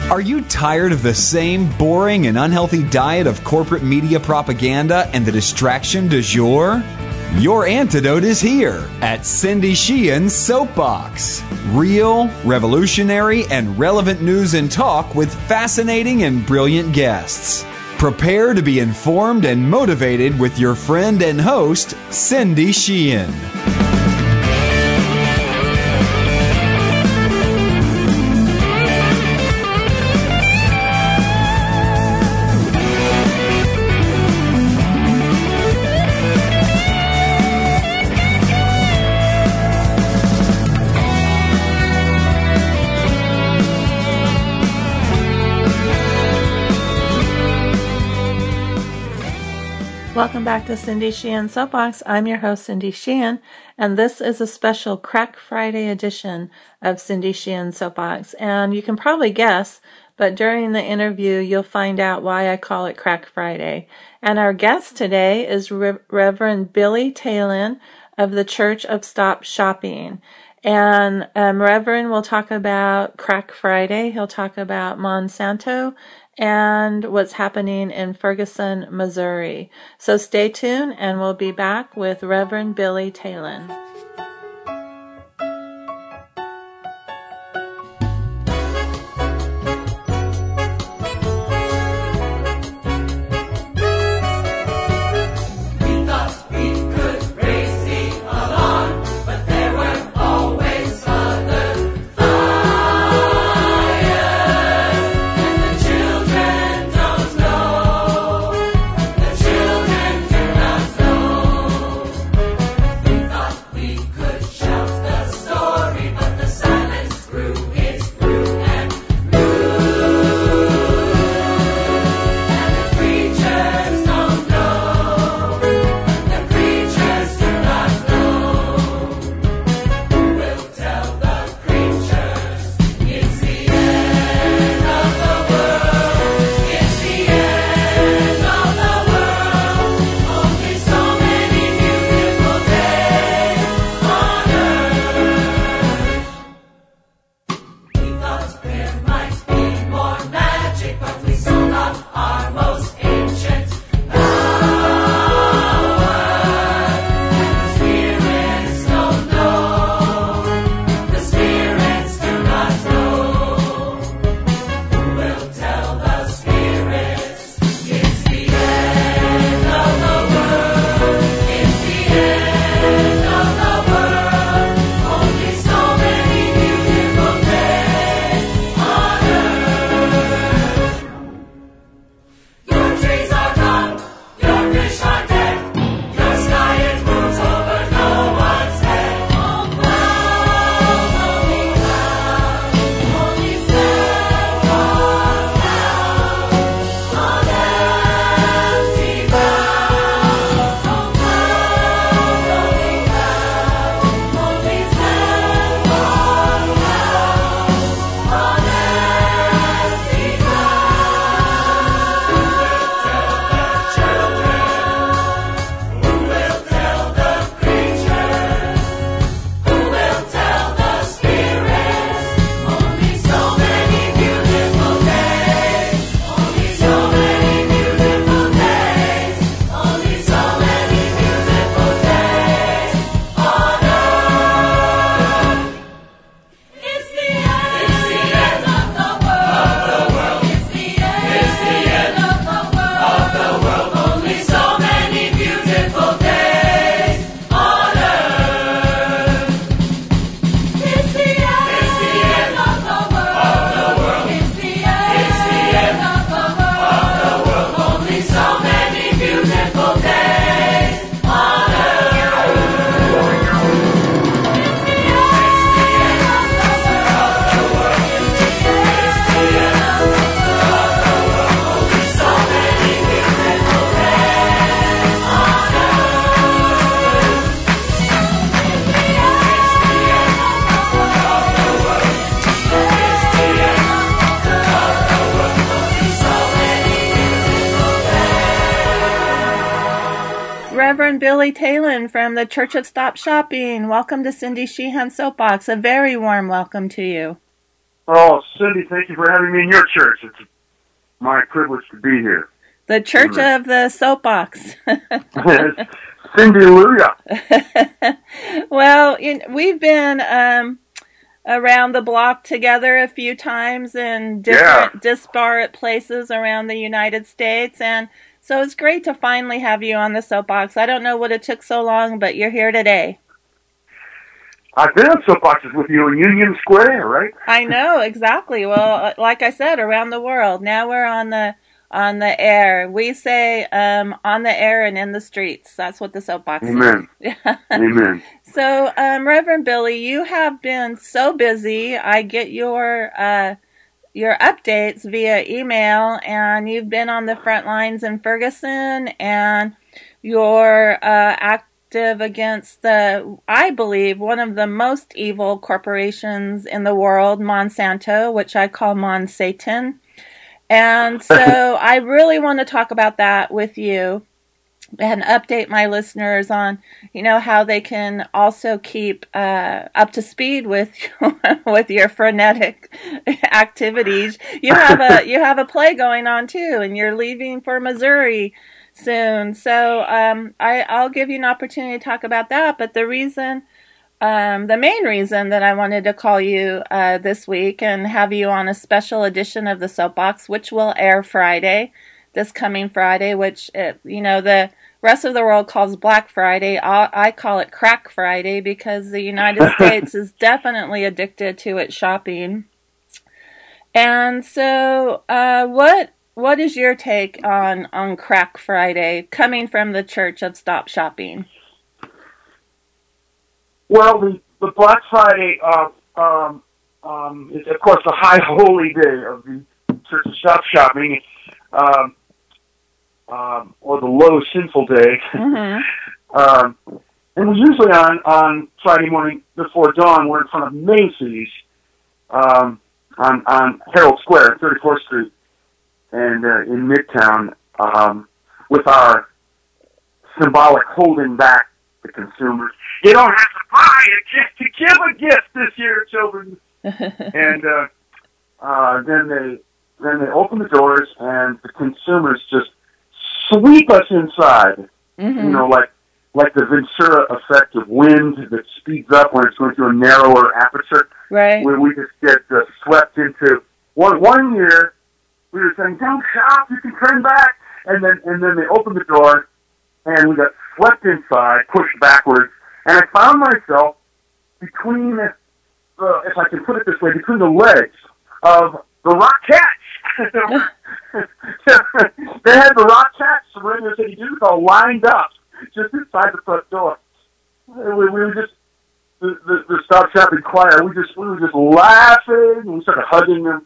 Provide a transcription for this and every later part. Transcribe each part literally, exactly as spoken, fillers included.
Are you tired of the same boring and unhealthy diet of corporate media propaganda and the distraction du jour? Your antidote is here at Cindy Sheehan's Soapbox. Real, revolutionary, and relevant news and talk with fascinating and brilliant guests. Prepare to be informed and motivated with your friend and host, Cindy Sheehan. Welcome back to Cindy Sheehan Soapbox. I'm your host, Cindy Sheehan, and this is a special Crack Friday edition of Cindy Sheehan Soapbox. And you can probably guess, but during the interview, you'll find out why I call it Crack Friday. And our guest today is Re- Reverend Billy Talon of the Church of Stop Shopping. And um, Reverend will talk about Crack Friday. He'll talk about Monsanto and what's happening in Ferguson, Missouri. So stay tuned, and we'll be back with Reverend Billy Talon. Reverend Billy Talon from the Church of Stop Shopping. Welcome to Cindy Sheehan Soapbox. A very warm welcome to you. Oh, Cindy, thank you for having me in your church. It's my privilege to be here. The Church Amen. Of the Soapbox. Cindy, hallelujah. Well, you know, we've been um, around the block together a few times in different yeah. disparate places around the United States, and so it's great to finally have you on the Soapbox. I don't know what it took so long, but you're here today. I've been on soapboxes with you in Union Square, right? I know, exactly. Well, like I said, around the world. Now we're on the on the air. We say um, on the air and in the streets. That's what the Soapbox Amen. is. Amen. So, um, Reverend Billy, you have been so busy. I get your uh, your updates via email, and you've been on the front lines in Ferguson, and you're uh, active against the, I believe, one of the most evil corporations in the world, Monsanto, which I call Monsatan. And so I really want to talk about that with you and update my listeners on, you know, how they can also keep uh, up to speed with with your frenetic activities. You have a you have a play going on too, and you're leaving for Missouri soon. So um, I, I'll give you an opportunity to talk about that. But the reason, um, the main reason that I wanted to call you uh, this week and have you on a special edition of the Soapbox, which will air Friday, this coming Friday, which, it, you know, the rest of the world calls Black Friday. I, I call it Crack Friday because the United States is definitely addicted to its shopping. And so uh, what... What is your take on, on Crack Friday, coming from the Church of Stop Shopping? Well, the, the Black Friday uh, um, um, is, of course, the high holy day of the Church of Stop Shopping, um, um, or the low sinful day. Mm-hmm. um, and we're usually on, on Friday morning before dawn. We're in front of Macy's um, on, on Herald Square, thirty-fourth Street. And uh, in Midtown, um, with our symbolic holding back the consumers. You don't have to buy a gift to give a gift this year, children. and uh, uh, then they then they open the doors, and the consumers just sweep us inside. Mm-hmm. You know, like like the Ventura effect of wind that speeds up when it's going through a narrower aperture. Right. Where we just get uh, swept into one one year. We were saying, "Don't shop, you can turn back," and then and then they opened the door, and we got swept inside, pushed backwards, and I found myself between, uh, if I can put it this way, between the legs of the Rockettes. They had the Rockettes from Radio City Utah lined up just inside the front door. We, we were just the, the, the Stop Shopping choir. We just we were just laughing, and we started hugging them.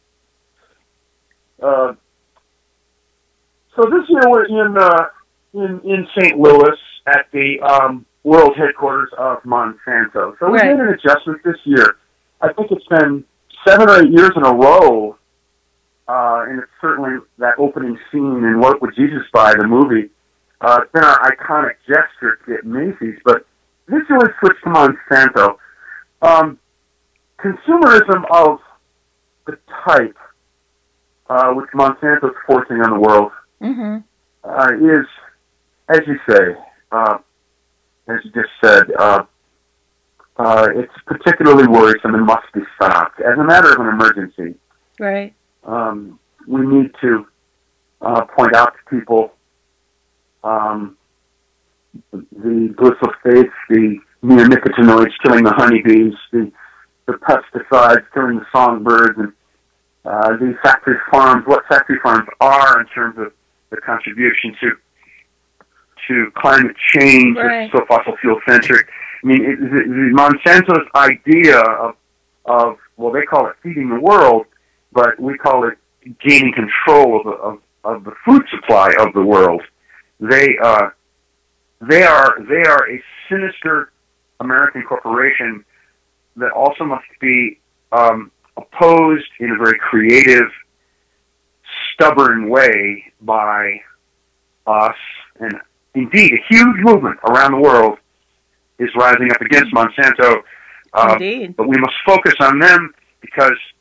Uh, so this year we're in uh, in in Saint Louis at the um, world headquarters of Monsanto. So we right. made an adjustment this year. I think it's been seven or eight years in a row, uh, and it's certainly that opening scene in What Would Jesus Buy, the movie. Uh, it's been our iconic gesture to get Macy's, but this year we switched to Monsanto. Um, consumerism of the type Uh, which Monsanto is forcing on the world, mm-hmm. uh, is, as you say, uh, as you just said, uh, uh, it's particularly worrisome and must be stopped. As a matter of an emergency, right? Um, we need to uh, point out to people um, the glyphosate, the neonicotinoids killing the honeybees, the, the pesticides killing the songbirds, and Uh, the factory farms, what factory farms are in terms of the contribution to to climate change right. that's so fossil fuel centric. I mean, it, the, the Monsanto's idea of, of, well, they call it feeding the world, but we call it gaining control of, of, of the food supply of the world. They, uh, they are, they are a sinister American corporation that also must be, um, opposed in a very creative, stubborn way by us, and indeed a huge movement around the world is rising up against Monsanto. Uh, indeed. But we must focus on them because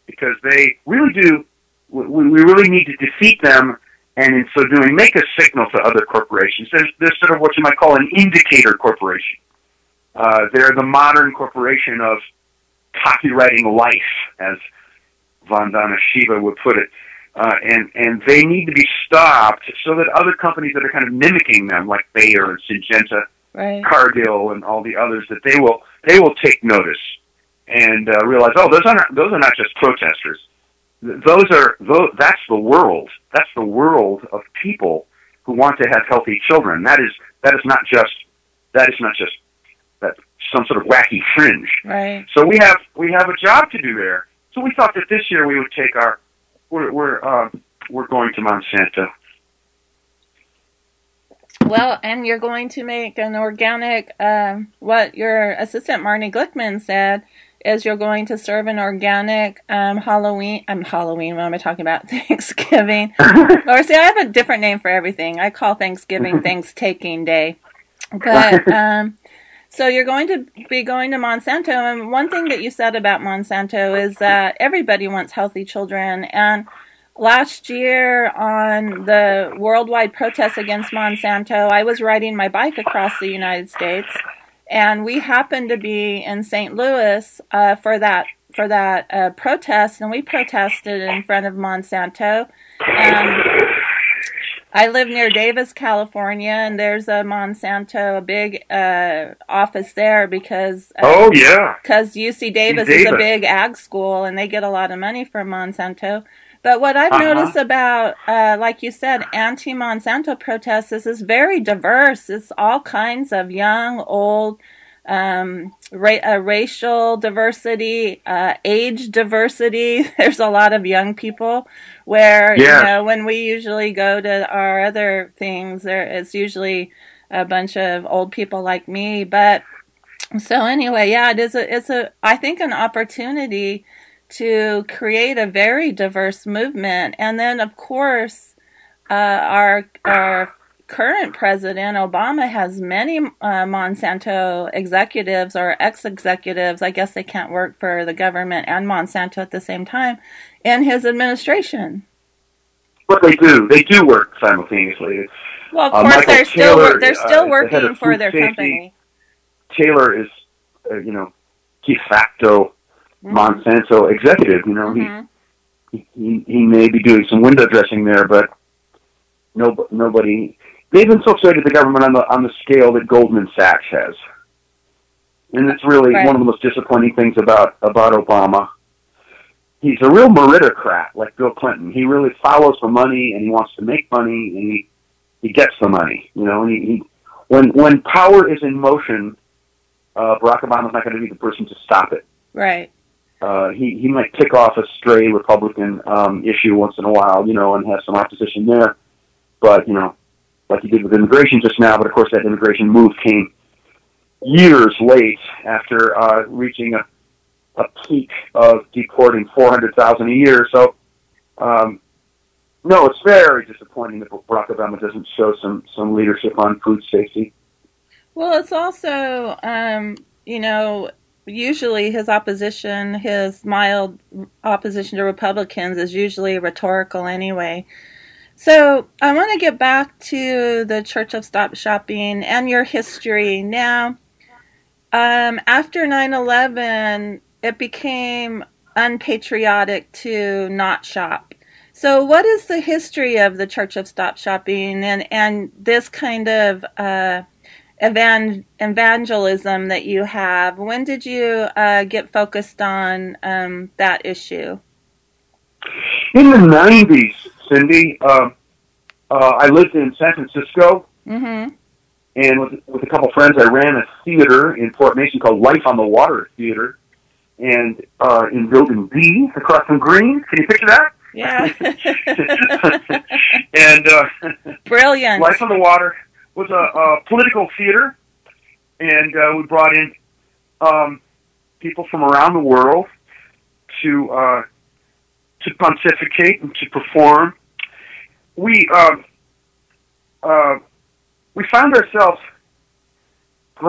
because they really do. We, we really need to defeat them, and in so doing, make a signal to other corporations. There's, there's sort of what you might call an indicator corporation. Uh, they're the modern corporation of copywriting life, as Vandana Shiva would put it. Uh, and, and they need to be stopped so that other companies that are kind of mimicking them, like Bayer and Syngenta, right. Cargill, and all the others, that they will they will take notice and uh, realize, oh, those are not, those are not just protesters. Those are those, that's the world. That's the world of people who want to have healthy children. That is that is not just that is not just that some sort of wacky fringe. Right. So we have we have a job to do there. So we thought that this year we would take our we're we're uh, we're going to Monsanto. Well, and you're going to make an organic. Um, what your assistant Marnie Glickman said is you're going to serve an organic um, Halloween. I'm um, Halloween. What am I talking about? Thanksgiving. Or see, I have a different name for everything. I call Thanksgiving Thanks-Taking Day. But um, so you're going to be going to Monsanto, and one thing that you said about Monsanto is that everybody wants healthy children. And last year on the worldwide protests against Monsanto, I was riding my bike across the United States, and we happened to be in Saint Louis uh, for that for that uh, protest, and we protested in front of Monsanto. And I live near Davis, California, and there's a Monsanto, a big uh, office there because uh, oh yeah, because U C Davis, Davis is a big ag school, and they get a lot of money from Monsanto. But what I've uh-huh. noticed about, uh, like you said, anti-Monsanto protests is it's very diverse. It's all kinds of young, old, um, ra- uh, racial diversity, uh, age diversity. There's a lot of young people where, yeah. you know, when we usually go to our other things, there it's usually a bunch of old people like me. But so anyway, yeah, it is a, it's a, I think an opportunity to create a very diverse movement. And then, of course, uh, our our current president, Obama, has many uh, Monsanto executives or ex-executives, I guess they can't work for the government and Monsanto at the same time, in his administration. But they do. They do work simultaneously. Well, of uh, course, Michael they're still Taylor, they're still uh, working the for their safety. company. Taylor is, uh, you know, de facto Mm-hmm. Monsanto executive. You know, mm-hmm. he, he he may be doing some window dressing there, but no, nobody. They've infiltrated the government on the on the scale that Goldman Sachs has, and it's really right. one of the most disappointing things about about Obama. He's a real meritocrat, like Bill Clinton. He really follows the money, and he wants to make money, and he he gets the money. You know, and he, he when when power is in motion, uh, Barack Obama's not going to be the person to stop it. Right. Uh, he, he might pick off a stray Republican um, issue once in a while, you know, and have some opposition there. But, you know, like he did with immigration just now, but of course that immigration move came years late after uh, reaching a, a peak of deporting four hundred thousand a year. So, um, no, it's very disappointing that Barack Obama doesn't show some, some leadership on food safety. Well, it's also, um, you know, usually his opposition, his mild opposition to Republicans is usually rhetorical anyway. So I want to get back to the Church of Stop Shopping and your history. Now, um, after nine eleven, it became unpatriotic to not shop. So what is the history of the Church of Stop Shopping and, and this kind of uh, evan- evangelism that you have? When did you uh, get focused on um, that issue? In the nineties, Cindy, uh, uh, I lived in San Francisco, mm-hmm. and with, with a couple friends, I ran a theater in Fort Mason called Life on the Water Theater, and uh, in Building B, across from Green. Can you picture that? Yeah. and uh, Brilliant. Life on the Water was a, a political theater, and uh, we brought in um, people from around the world to uh, to pontificate and to perform. We uh, uh, we found ourselves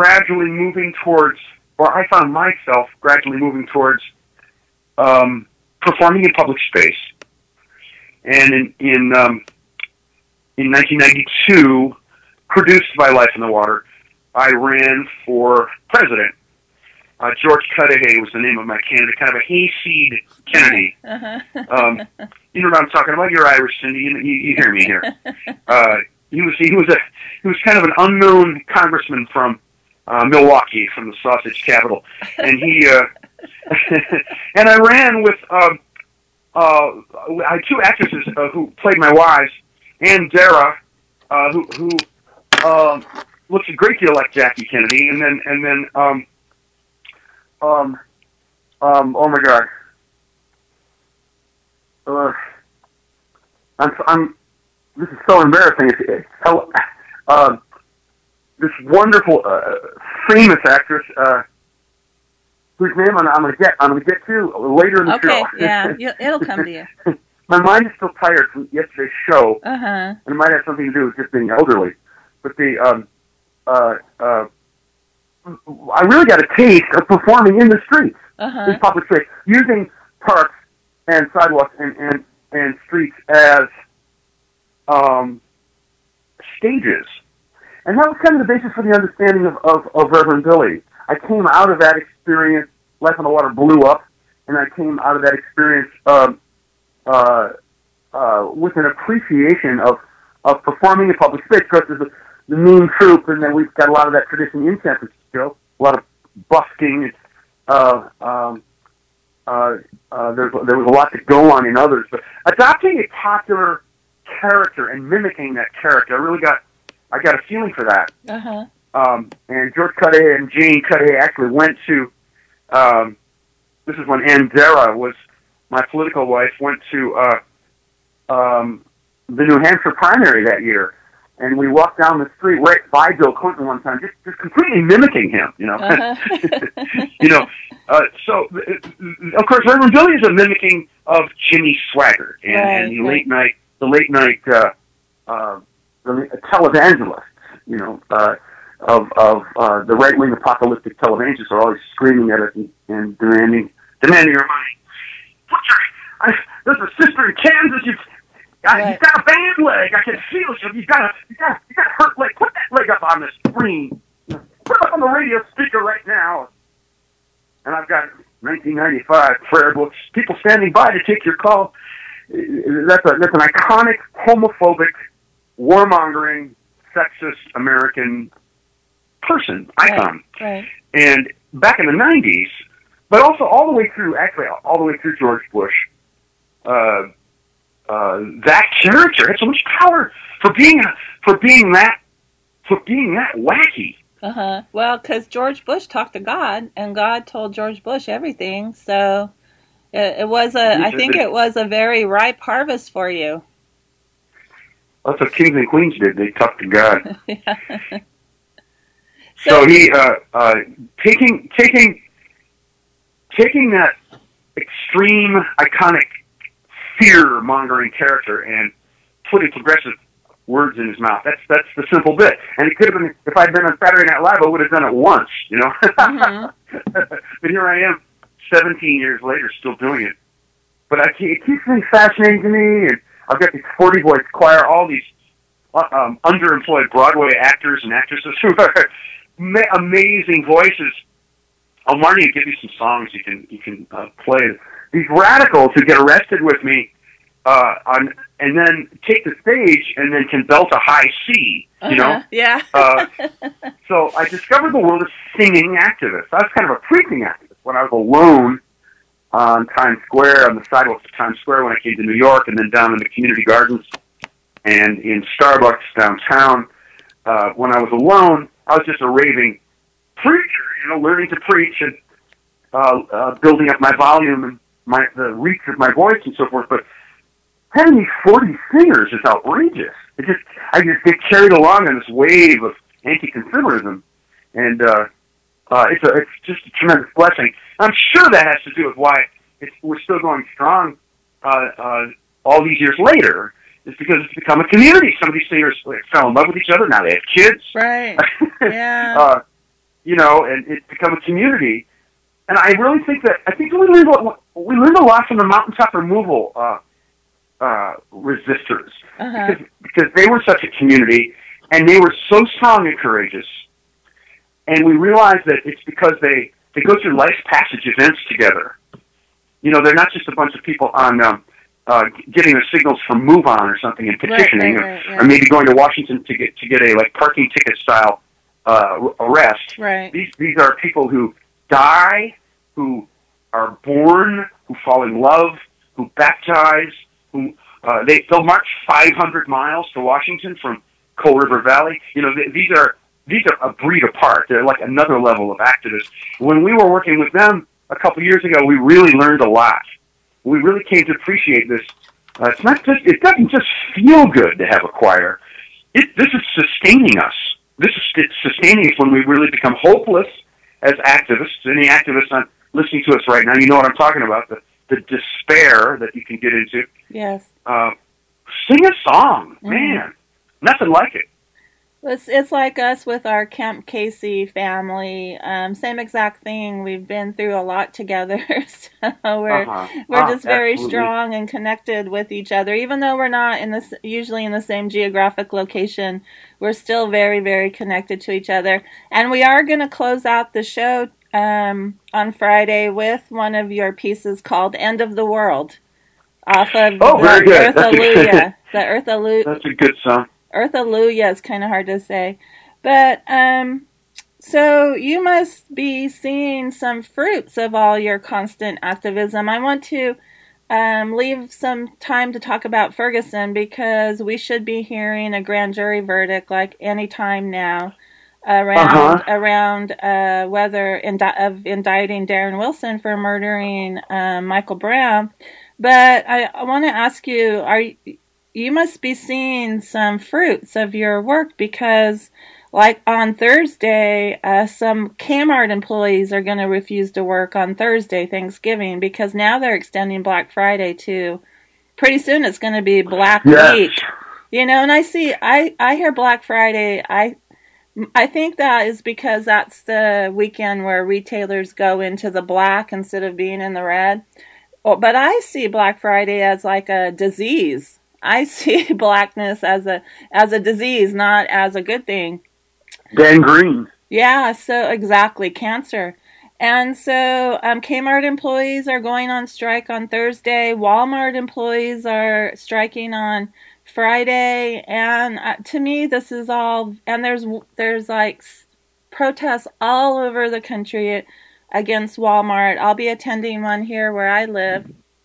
gradually moving towards, or I found myself gradually moving towards um, performing in public space. And in in, um, in nineteen ninety-two, produced by Life in the Water, I ran for president. Uh, George Cudahy was the name of my candidate, kind of a hayseed Kennedy. Uh-huh. Um, you know what I'm talking about? You're Irish, Cindy. You, you, you hear me here. Uh, he was he was a he was kind of an unknown congressman from uh, Milwaukee, from the sausage capital, and he uh, and I ran with um, uh, I had two actresses uh, who played my wives, Ann Dara, uh, who who um, looks a great deal like Jackie Kennedy, and then and then. Um, Um, um, oh my God. Uh, I'm, I'm, this is so embarrassing. It's, it's so, uh, this wonderful, uh, famous actress, uh, whose name I'm, I'm gonna get, I'm gonna get to later in the okay, show. Okay, yeah, you, it'll come to you. My mind is still tired from yesterday's show, uh-huh. and it might have something to do with just being elderly. But the, um, uh, uh, I really got a taste of performing in the streets, uh-huh. in public space, using parks and sidewalks and, and, and streets as um, stages. And that was kind of the basis for the understanding of, of, of Reverend Billy. I came out of that experience, Life on the Water blew up, and I came out of that experience um, uh, uh, with an appreciation of, of performing in public space, because there's a the Moon Troupe, and then we've got a lot of that tradition in San Francisco, a lot of busking. Uh, um, uh, uh, there's, there was a lot to go on in others. But adopting a popular character and mimicking that character, I really got, I got a feeling for that. Uh-huh. Um, and George Cudahy and Jane Cudahy actually went to, um, this is when Ann Dara was my political wife, went to uh, um, the New Hampshire primary that year. And we walked down the street right by Bill Clinton one time, just, just completely mimicking him, you know. Uh-huh. you know, uh, so, of course, Reverend Billy is a mimicking of Jimmy Swaggart and, right, and the right. late night, the late night uh, uh, the televangelists, you know, uh, of of uh, the right wing apocalyptic televangelists are always screaming at us and, and demanding demanding your money. Put your, I, there's a sister in Kansas. You've Right. You've got a band leg. I can feel it. You've got a, you got, you got a hurt leg. Put that leg up on the screen. Put it up on the radio speaker right now. And I've got nineteen ninety-five prayer books. People standing by to take your call. That's a that's an iconic, homophobic, warmongering, sexist American person icon. Right. Right. And back in the nineties, but also all the way through, actually all the way through George Bush. Uh, Uh, that character had so much power for being for being that for being that wacky. Uh huh. Well, because George Bush talked to God, and God told George Bush everything. So it, it was a. I think it was a very ripe harvest for you. That's what kings and queens did. They talked to God. yeah. So, so he uh, uh, taking taking taking that extreme, iconic, fear-mongering character and putting progressive words in his mouth. That's that's the simple bit. And it could have been, if I'd been on Saturday Night Live, I would have done it once, you know. Mm-hmm. But here I am, seventeen years later, still doing it. But I, it keeps being fascinating to me, and I've got these forty voice choir, all these uh, um, underemployed Broadway actors and actresses who are ma- amazing voices. Oh, Marty will give you some songs you can you can uh, play. These radicals who get arrested with me, uh, on, and then take the stage and then can belt a high C, you know? Uh-huh, yeah. uh, so I discovered the world of singing activists. I was kind of a preaching activist when I was alone on Times Square, on the sidewalks of Times Square when I came to New York, and then down in the community gardens and in Starbucks downtown. Uh, when I was alone, I was just a raving preacher, you know, learning to preach and uh, uh, building up my volume and my the reach of my voice and so forth. But having these forty singers is outrageous. It just I just get carried along on this wave of anti-consumerism, and uh, uh, it's a it's just a tremendous blessing. I'm sure that has to do with why it's, we're still going strong uh, uh, all these years later. Is because it's become a community. Some of these singers like, fell in love with each other. Now they have kids. Right. Yeah. uh, you know, and it's become a community. and I really think that I think we learned a, we learned a lot from the mountaintop removal uh, uh, resistors uh-huh. because because they were such a community and they were so strong and courageous, and we realized that it's because they they go through life passage events together. You know, they're not just a bunch of people on um, uh, getting their signals from MoveOn or something and petitioning, right, right, right, or, yeah. or maybe going to Washington to get to get a like parking ticket style uh, arrest. Right. These these are people who die, who are born, who fall in love, who baptize, who uh, they they'll march five hundred miles to Washington from Coal River Valley. You know, th- these are these are a breed apart. They're like another level of activists. When we were working with them a couple years ago, we really learned a lot. We really came to appreciate this. Uh, it's not just it doesn't just feel good to have a choir. It this is sustaining us. This is it's sustaining us when we really become hopeless as activists. Any activists on listening to us right now, you know what I'm talking about, the, the despair that you can get into. Yes. Uh, sing a song. Mm-hmm. Man, nothing like it. It's, it's like us with our Camp Casey family. Um, same exact thing. We've been through a lot together. So we're uh-huh. we're uh, just very absolutely. strong and connected with each other. Even though we're not in this usually in the same geographic location, we're still very, very connected to each other. And we are going to close out the show um, on Friday with one of your pieces called "End of the World" off of oh, the very good. Earthalluia. The Earthalluia. That's a good song. Earthalluia is kind of hard to say. But, um, so you must be seeing some fruits of all your constant activism. I want to um, leave some time to talk about Ferguson because we should be hearing a grand jury verdict like any time now around uh-huh. around uh, whether indi- of indicting Darren Wilson for murdering um, Michael Brown. But I, I want to ask you, are you... you must be seeing some fruits of your work because, like on Thursday, uh, some Kmart employees are going to refuse to work on Thursday, Thanksgiving, because now they're extending Black Friday to pretty soon it's going to be Black yes. Week. You know, and I see, I, I hear Black Friday, I I think that is because that's the weekend where retailers go into the black instead of being in the red. But I see Black Friday as like a disease. I see blackness as a as a disease, not as a good thing. Gangrene. Yeah, so exactly, cancer. And so um, Kmart employees are going on strike on Thursday. Walmart employees are striking on Friday. And uh, to me, this is all, and there's there's like protests all over the country against Walmart. I'll be attending one here where I live.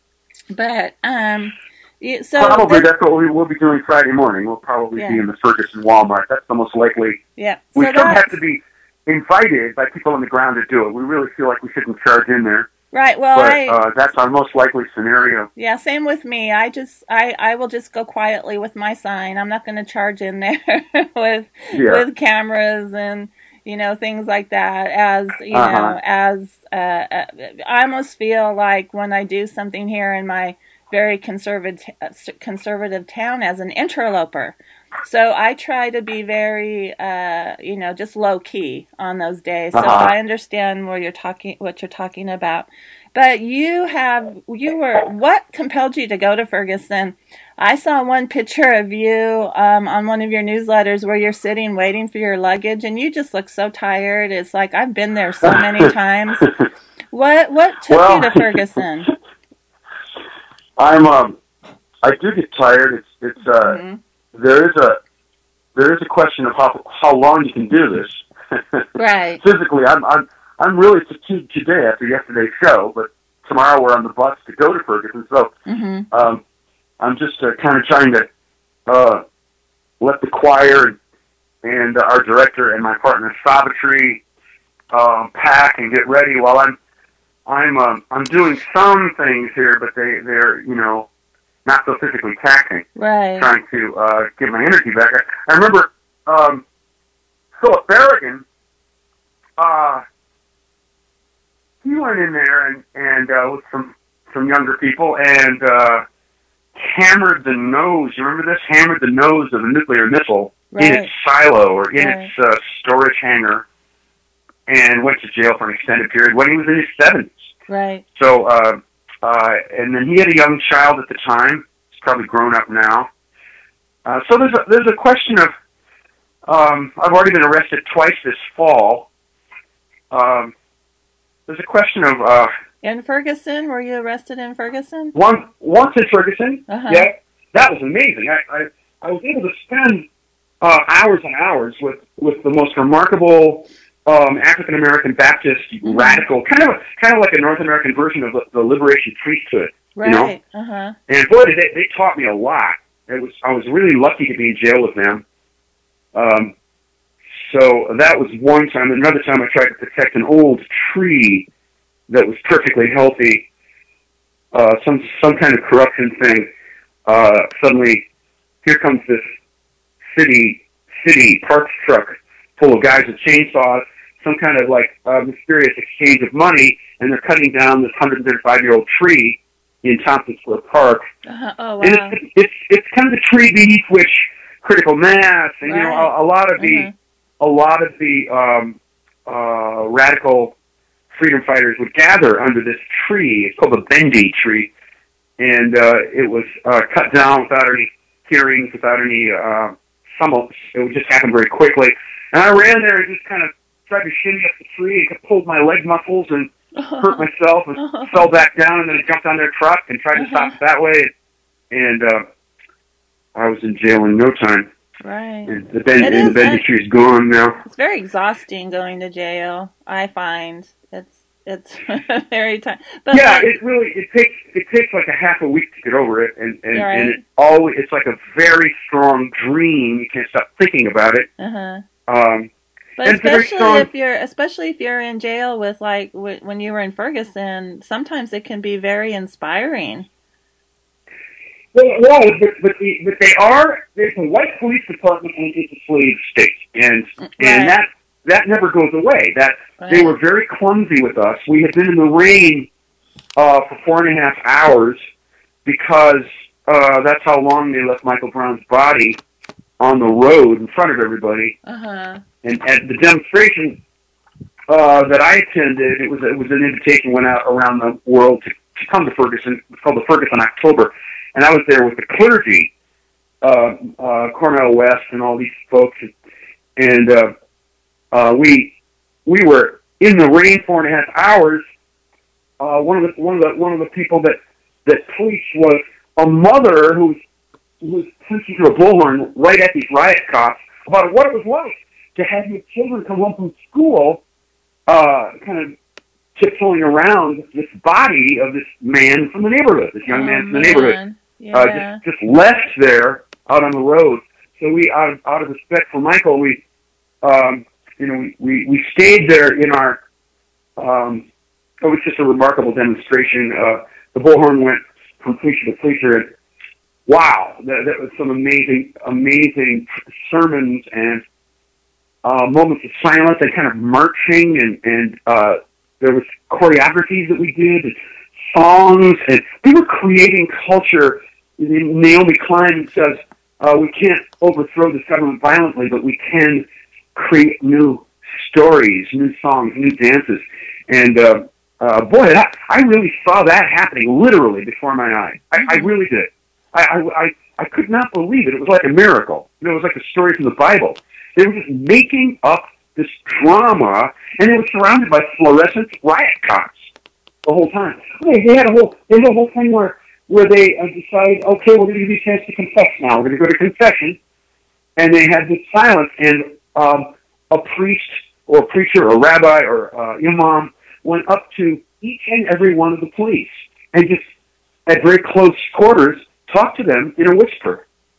But, um... So probably this, that's what we will be doing Friday morning. We'll probably yeah. be in the Ferguson Walmart. That's the most likely. Yeah. So we still have to be invited by people on the ground to do it. We really feel like we shouldn't charge in there. Right. Well, but, I, uh, that's our most likely scenario. Yeah. Same with me. I just I, I will just go quietly with my sign. I'm not going to charge in there with yeah. with cameras and you know things like that. As you uh-huh. know, as uh, I almost feel like when I do something here in my very conservative conservative town as an interloper. So I try to be very, uh, you know, just low key on those days. So uh-huh. I understand what you're talking, what you're talking about. But you have, you were, what compelled you to go to Ferguson? I saw one picture of you um, on one of your newsletters where you're sitting waiting for your luggage, and you just look so tired. It's like I've been there so many times. What what took well, you to Ferguson? I'm um, I do get tired. It's it's uh, mm-hmm. there is a there is a question of how how long you can do this. Right. Physically, I'm I'm I'm really fatigued today after yesterday's show, but tomorrow we're on the bus to go to Ferguson. So mm-hmm. um, I'm just uh, kind of trying to uh, let the choir and, and uh, our director and my partner Savitri um, pack and get ready while I'm. I'm um, I'm doing some things here, but they they're you know not so physically taxing. Right. Trying to uh, get my energy back. I, I remember um, Philip Berrigan. Uh, he went in there and and uh, with some some younger people and uh, hammered the nose. You remember this? Hammered the nose of a nuclear missile right. in its silo or in right. its uh, storage hangar. and went to jail for an extended period when he was in his seventies. Right. So, uh, uh, and then he had a young child at the time. He's probably grown up now. Uh, so there's a, there's a question of, um, I've already been arrested twice this fall. Um, there's a question of, uh, in Ferguson, were you arrested in Ferguson? One, once in Ferguson, uh-huh. yeah, that was amazing. I, I, I was able to spend uh, hours and hours with, with the most remarkable um, African American Baptist mm-hmm. radical, kind of kind of like a North American version of the, the liberation priesthood. Right. You know? Uh-huh. And boy, they, they taught me a lot. It was I was really lucky to be in jail with them. Um, so that was one time. Another time, I tried to protect an old tree that was perfectly healthy. Uh, some some kind of corruption thing. Uh, suddenly, here comes this city city parks truck full of guys with chainsaws. Some kind of like uh, mysterious exchange of money, and they're cutting down this one hundred thirty-five-year-old tree in Tompkins Square Park. Uh-huh. Oh wow! And it's, it's it's kind of the tree beneath which critical mass and right. you know a, a lot of the uh-huh. a lot of the um, uh, radical freedom fighters would gather under this tree. It's called the Bendy tree, and uh, it was uh, cut down without any hearings, without any uh, summons. It would just happen very quickly. And I ran there and just kind of tried to shinny up the tree and pulled my leg muscles and hurt myself and fell back down, and then I jumped on their truck and tried to stop it that way. And uh, I was in jail in no time. Right. And the Bendy, and the Bendy tree is gone now. It's very exhausting going to jail, I find. It's it's very time. But yeah, like, it really it takes it takes like a half a week to get over it, and and, right. and it always it's like a very strong dream. You can't stop thinking about it. Uh-huh. Um, but especially if you're especially if you're in jail with like w- when you were in Ferguson, sometimes it can be very inspiring. Well, well but but, the, but they are there's a white police department and it's a slave state, and right. and that. That never goes away. That right. They were very clumsy with us. We had been in the rain uh, for four and a half hours because uh, that's how long they left Michael Brown's body on the road in front of everybody. Uh-huh. And at the demonstration uh, that I attended, it was it was an invitation went out around the world to, to come to Ferguson. It's called the Ferguson October, and I was there with the clergy, uh, uh, Cornel West, and all these folks, and. and uh, Uh, we we were in the rain four and a half hours. Uh, one of the one of the one of the people that that preached was a mother who was who was preaching to a bullhorn right at these riot cops about what it was like to have your children come home from school, uh, kind of tiptoeing around this body of this man from the neighborhood, this young oh, man from the man. neighborhood, yeah. uh, just just left there out on the road. So we, out of, out of respect for Michael, we. Um, You know, we, we, we stayed there in our, um, it was just a remarkable demonstration. Uh, the bullhorn went from preacher to preacher, and wow, that, that was some amazing, amazing sermons and uh, moments of silence and kind of marching, and, and uh, there was choreographies that we did, and songs, and we were creating culture. Naomi Klein says, uh, we can't overthrow this government violently, but we can create new stories, new songs, new dances. And, uh, uh, boy, that, I really saw that happening literally before my eyes. I, I really did. I, I, I, I could not believe it. It was like a miracle. It was like a story from the Bible. They were just making up this drama, and it was surrounded by fluorescent riot cops the whole time. Okay, they had a whole, they had a whole thing where, where they uh, decided, okay, we're going to give you a chance to confess now. We're going to go to confession. And they had this silence, and Um, a priest or a preacher or a rabbi or uh, imam went up to each and every one of the police and just at very close quarters talked to them in a whisper.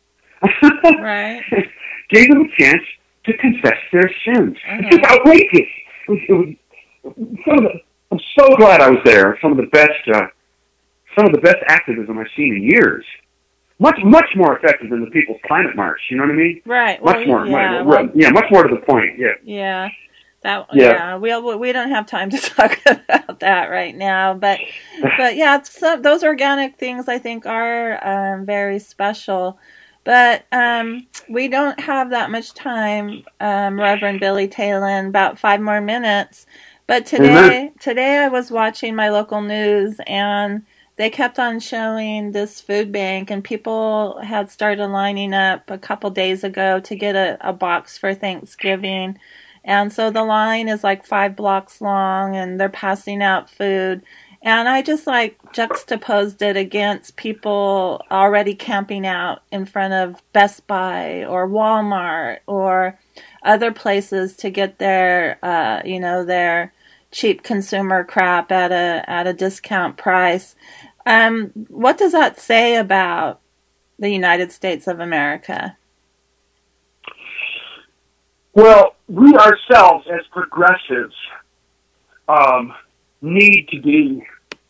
Right. Gave them a chance to confess their sins. Uh-huh. It's just outrageous. It was, it was some of the, I'm so glad I was there. Some of the best, uh, some of the best activism I've seen in years. Much, much more effective than the People's Climate March. You know what I mean? Right. Much well, more. Yeah, much, well, yeah, much more to the point. Yeah. Yeah. That. Yeah. yeah. We we don't have time to talk about that right now, but but yeah, so those organic things I think are um, very special. But um, we don't have that much time, um, Reverend Billy Talon, about five more minutes. But today, Amen. today I was watching my local news, and they kept on showing this food bank, and people had started lining up a couple days ago to get a, a box for Thanksgiving. And so the line is like five blocks long, and they're passing out food. And I just like juxtaposed it against people already camping out in front of Best Buy or Walmart or other places to get their, uh, you know, their cheap consumer crap at a at a discount price. Um, what does that say about the United States of America? Well, we ourselves as progressives um, need to be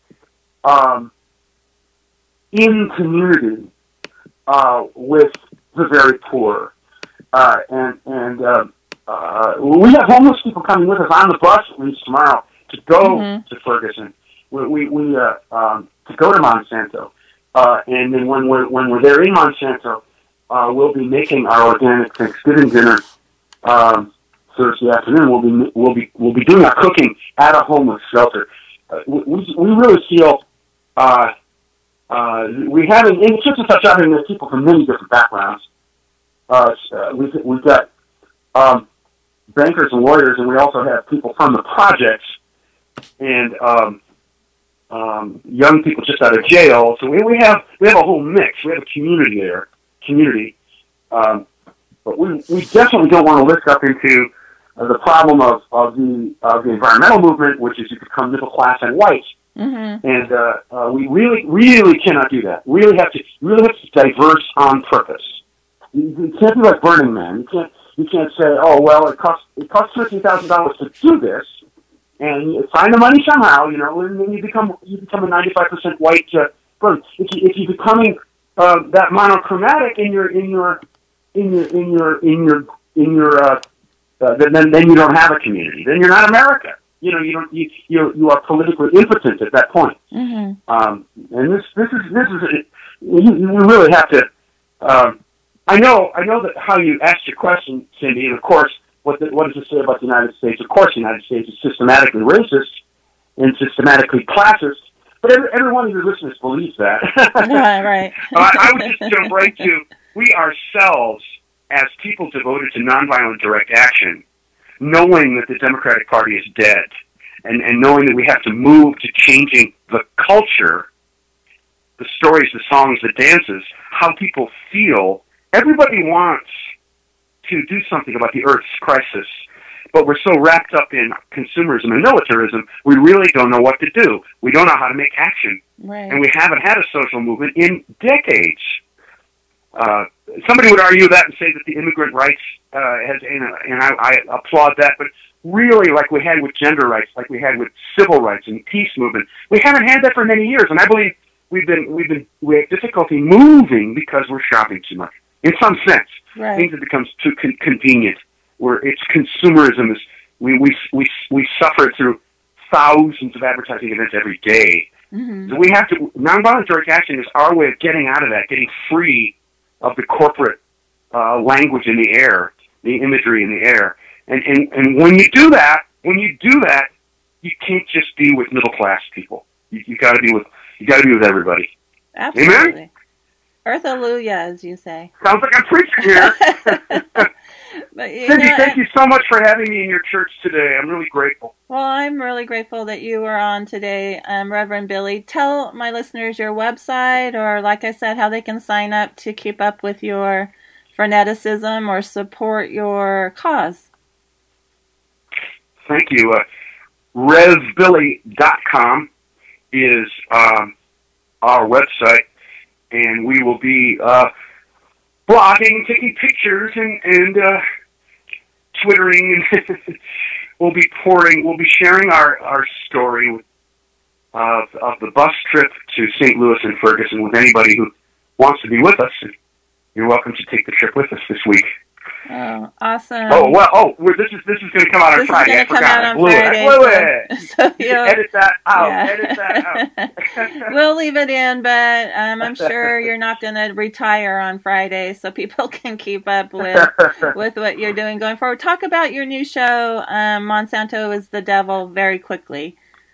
um, in community uh, with the very poor. Uh, and and uh, uh, we have homeless people coming with us on the bus at least tomorrow to go mm-hmm. to Ferguson. We, we, we uh, um, to go to Monsanto. Uh, and then when we're, when we're there in Monsanto, uh, we'll be making our organic Thanksgiving dinner Um, Thursday afternoon. We'll be we'll be we'll be doing our cooking at a homeless shelter. Uh, we we really feel uh, uh, we have in it's just such having there's people from many different backgrounds. Uh, uh, we've we've got um, bankers and lawyers, and we also have people from the projects and um, um, young people just out of jail. So we we have we have a whole mix. We have a community there, community. Um, But we, we definitely don't want to lift up into uh, the problem of, of the of the environmental movement, which is you become middle class and white. Mm-hmm. And uh, uh, we really, really cannot do that. We really have to really have to diverse on purpose. You, you can't be like Burning Man. You can't you can't say, oh well, it costs it costs fifty thousand dollars to do this, and you find the money somehow, you know, and then you become you become a ninety five percent white. Uh, burn. If you if you're becoming uh, that monochromatic in your in your in your in your in your in your uh, uh, then then you don't have a community. Then you're not America. You know, you don't you you, you are politically impotent at that point. Mm-hmm. Um, and this this is this is you, you really have to. Um, I know I know that how you asked your question, Cindy, and of course, what the, what does it say about the United States? Of course, the United States is systematically racist and systematically classist. But every, every one of your listeners believes that. Yeah, right. I, I would just jump right to. We ourselves, as people devoted to nonviolent direct action, knowing that the Democratic Party is dead, and, and knowing that we have to move to changing the culture, the stories, the songs, the dances, how people feel, everybody wants to do something about the Earth's crisis, but we're so wrapped up in consumerism and militarism, we really don't know what to do. We don't know how to make action. Right. And we haven't had a social movement in decades. Uh, somebody would argue that and say that the immigrant rights uh, has, and, and I, I applaud that, but really, like we had with gender rights, like we had with civil rights and peace movement, we haven't had that for many years. And I believe we've been we've been we have difficulty moving because we're shopping too much. In some sense, right. Things have become too con- convenient. Where it's consumerism is we we we we suffer through thousands of advertising events every day. Mm-hmm. So we have to nonviolent direct action is our way of getting out of that, getting free of the corporate uh, language in the air, the imagery in the air. And, and and when you do that, when you do that, you can't just be with middle class people. You, you got to be with you got to be with everybody. Absolutely. Amen? Earthalluia, as you say. Sounds like I'm preaching here. But, Cindy, know, thank you so much for having me in your church today. I'm really grateful. Well, I'm really grateful that you were on today, um, Reverend Billy. Tell my listeners your website, or like I said, how they can sign up to keep up with your fanaticism or support your cause. Thank you. Uh, rev billy dot com is um, our website, and we will be uh, blogging, taking pictures, and, and uh, twittering, and we'll be pouring, we'll be sharing our, our story of, of the bus trip to Saint Louis and Ferguson with anybody who wants to be with us. You're welcome to take the trip with us this week. Oh, awesome. Oh, well, oh, well, this is this is going to come out on this Friday. This is going to come out I on blew Friday. It. I blew so, it. So you can edit that out. Yeah. Edit that out. We'll leave it in, but um, I'm sure you're not going to retire on Friday, so people can keep up with with what you're doing going forward. Talk about your new show, um, Monsanto is the Devil, very quickly.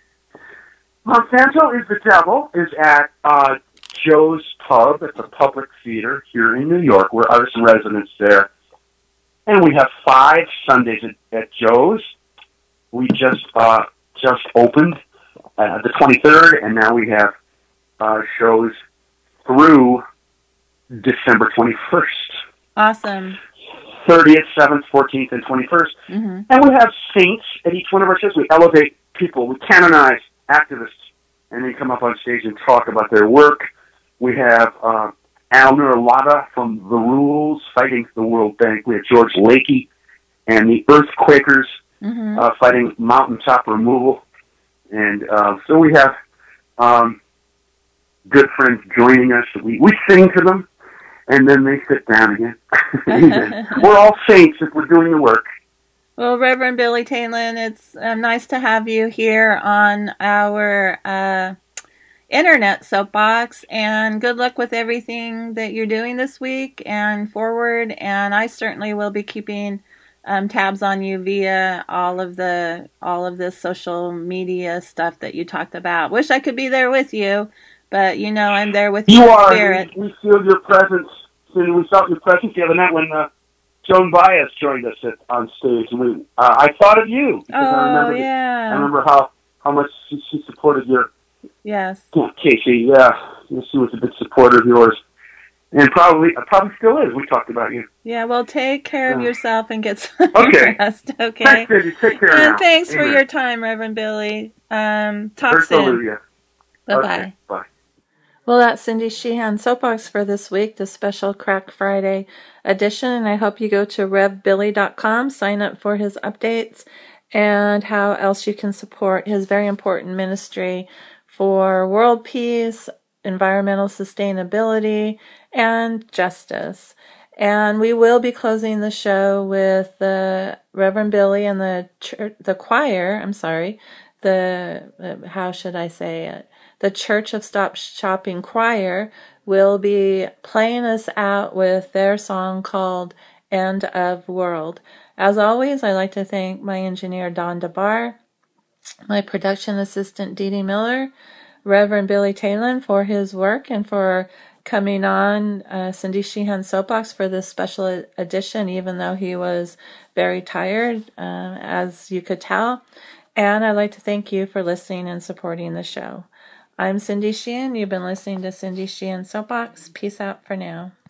Monsanto is the Devil is at uh, Joe's Pub. It's a public theater here in New York. We're artist in residence there. And we have five Sundays at, at Joe's. We just uh, just opened uh, the twenty-third, and now we have uh, shows through December twenty-first. Awesome. thirtieth, seventh, fourteenth, and twenty-first. Mm-hmm. And we have saints at each one of our shows. We elevate people. We canonize activists, and they come up on stage and talk about their work. We have uh, Al Nurulata from The Rules fighting the World Bank. We have George Lakey and the Earthquakers mm-hmm. uh, fighting mountaintop removal. And uh, so we have um, good friends joining us. We, we sing to them, and then they sit down again. We're all saints if we're doing the work. Well, Reverend Billy Taylin, it's uh, nice to have you here on our uh, internet soapbox, and good luck with everything that you're doing this week and forward. And I certainly will be keeping um, tabs on you via all of the all of this social media stuff that you talked about. Wish I could be there with you, but you know I'm there with you. You are. Spirit. We, we feel your presence. We felt your presence the other night when. Uh, Joan Baez joined us at, on stage, and we, uh, I thought of you. Oh, I remember yeah. The, I remember how, how much she, she supported your... Yes. Casey, yeah. She was a big supporter of yours. And probably probably still is. We talked about you. Yeah, well, take care of uh, yourself and get some okay. rest, okay? Thanks, baby. Take care And now. thanks Amen. for your time, Reverend Billy. Um, talk First soon. Hallelujah. Bye-bye. Okay. Bye. Well, that's Cindy Sheehan Soapbox for this week, the special Crack Friday edition. And I hope you go to rev billy dot com, sign up for his updates, and how else you can support his very important ministry for world peace, environmental sustainability, and justice. And we will be closing the show with the Reverend Billy and the church, the choir, I'm sorry, the, uh, how should I say it? The Church of Stop Shopping Choir will be playing us out with their song called End of World. As always, I'd like to thank my engineer, Don DeBar, my production assistant, Dee Dee Miller, Reverend Billy Taylin for his work and for coming on uh, Cindy Sheehan Soapbox for this special edition, even though he was very tired, uh, as you could tell. And I'd like to thank you for listening and supporting the show. I'm Cindy Sheehan. You've been listening to Cindy Sheehan Soapbox. Peace out for now.